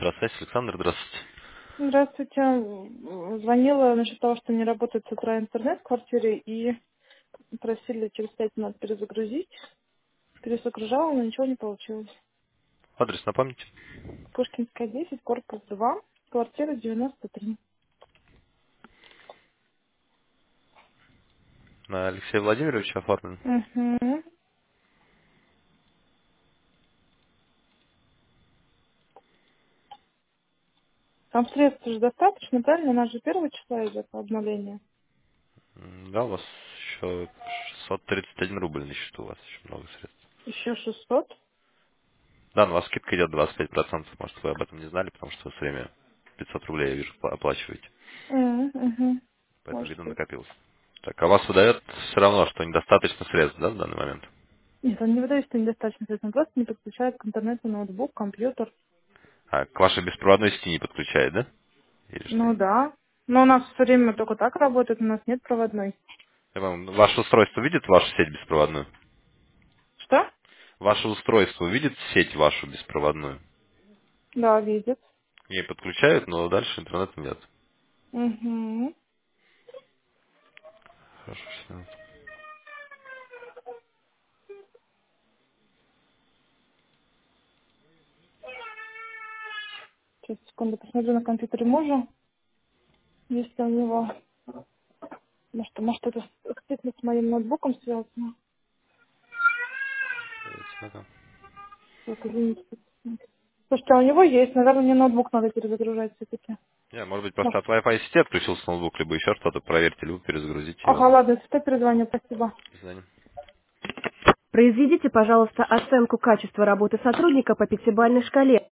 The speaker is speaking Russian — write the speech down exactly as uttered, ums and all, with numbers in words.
Здравствуйте, Александр, здравствуйте. Здравствуйте. М, Звонила насчет того, что не работает с утра интернет в квартире и просили через пять минут перезагрузить. Перезагружала, но ничего не получилось. Адрес напомните. Пушкинская, десять, корпус два, квартира девяносто три. На Алексея Владимировича оформлен. Угу. Там средств же достаточно, правильно? У нас же первого числа идет обновление. М, Да, у вас еще шестьсот тридцать один рубль на счету, у вас еще много средств. Еще шестьсот. Да, но у вас скидка идет двадцать пять процентов, может вы об этом не знали, потому что вы все время пятьсот рублей, я вижу, пла- оплачиваете. Угу. Поэтому, Может видно, быть. накопилось. Так, а вас выдает все равно, что недостаточно средств, да, в данный момент? Нет, он не выдает, что недостаточно средств. Он просто не подключает к интернету ноутбук, компьютер. А к вашей беспроводной сети не подключает, да? Или что? Ну да. Но у нас все время только так работает, у нас нет проводной. Я вам- Ваше устройство видит вашу сеть беспроводную? Что? Ваше устройство видит сеть вашу беспроводную? Да, видит. К ней подключают, но дальше интернета нет. Угу. Хорошо, всё. Сейчас, секунду, посмотрю на компьютере мужа, если у него... Может, может это действительно с моим ноутбуком связано. Давайте смотрим. Так, извините. Слушайте, а у него есть, наверное, мне ноутбук надо перезагружать все-таки. Не, может быть, просто Может. от Wi-Fi сети отключился ноутбук, либо еще что-то. Проверьте, либо перезагрузите его. Ага, ладно, если что, перезвоню, спасибо. До свидания. Произведите, пожалуйста, оценку качества работы сотрудника по пятибалльной шкале.